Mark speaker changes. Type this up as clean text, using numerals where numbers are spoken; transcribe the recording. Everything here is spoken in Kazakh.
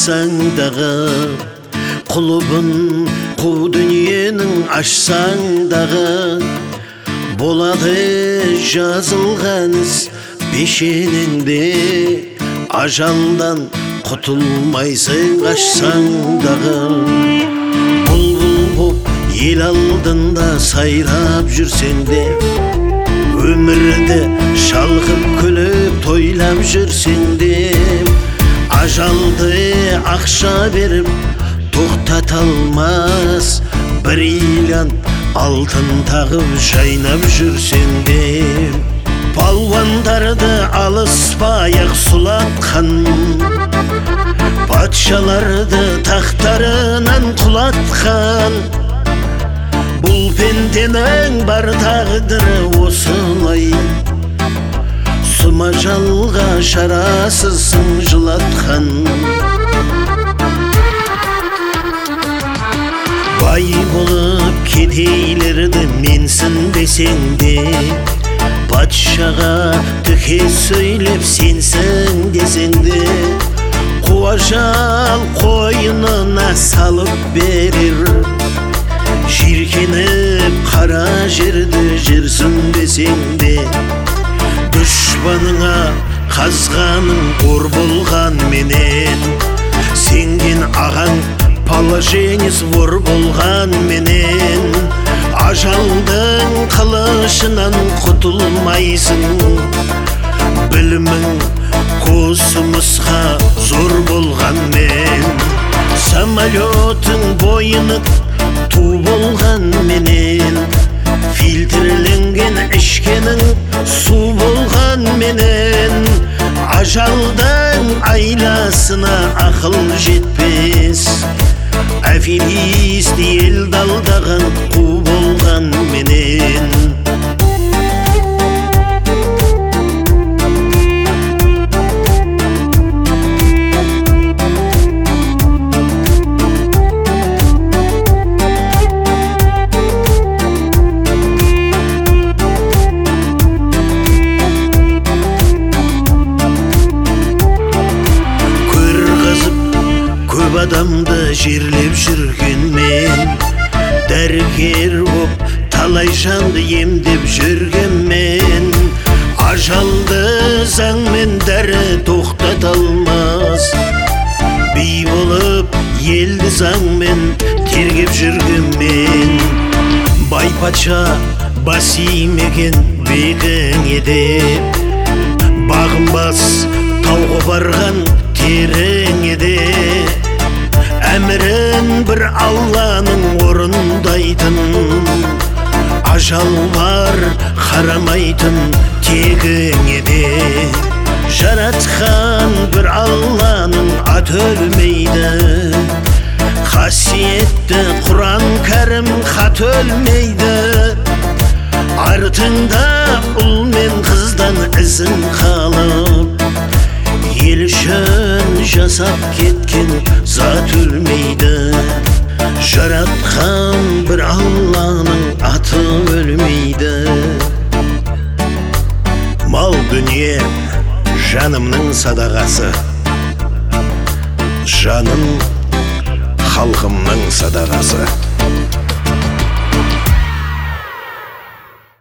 Speaker 1: айтсаң дағы, құлыбын қу дүниенің ашсаң дағы, болады жазылған іс пешенеңде, ажалдан құтылмайсың қашсаң дағы. Бұлбұл боп ел алдында сайрап жүрсең де, өмірді шалқып күліп тойлап жүрсең де, ажалды ақша беріп тоқтата алмас, бриллиант алтын тағып жайнап жүрсең де, палуандарды алыспай-ақ сұлатқан, патшаларды тақтарынан құлатқан, бұл пенденің бар тағдыры осылай, сұма жалға шарасызсың жылатқан. Бай болып кедейлерді менсін десең де, патшаға тіке сөйлеп сенсің десең де, қуажал қойынына салып берер, жиркеніп қара жерді жерсің десең де, дұшпаныңа қазғаның ор болған менен, сенген ағаң положениес вор болған менен, ажалдың қылышынан құтылмайсың, білімің космосқа зор болған мен, самолетың бойынық ту болған менен, фильтрленген ішкенің су болған менен, ажалдың айласына ақыл жетпес, аферист ел далдаған қу болған менен. Адамды жерлеп жүрген мен, дәрігер боп талай жанды емдеп жүрген мен, ажалды заңмен дәрі тоқтата алмас, би болып елді заңмен тергеп жүрген мен, бай патша бас имеген бегіңе деп, бағынбас тауға барған тереңе де, әмірін бір Алланың орындайтын, ажал бар қарамайтын тегіңе де, жаратқан бір Алланың аты өлмейді, қасиетті Құран кәрім хат өлмейді, артыңда ұл мен қыздан ізін қалып, ел үшін жасап кеткен зат өлмейді, жаратқан бір Алланың аты өлмейді. Мал дүние жанымның садағасы, жаным халқымның садағасы.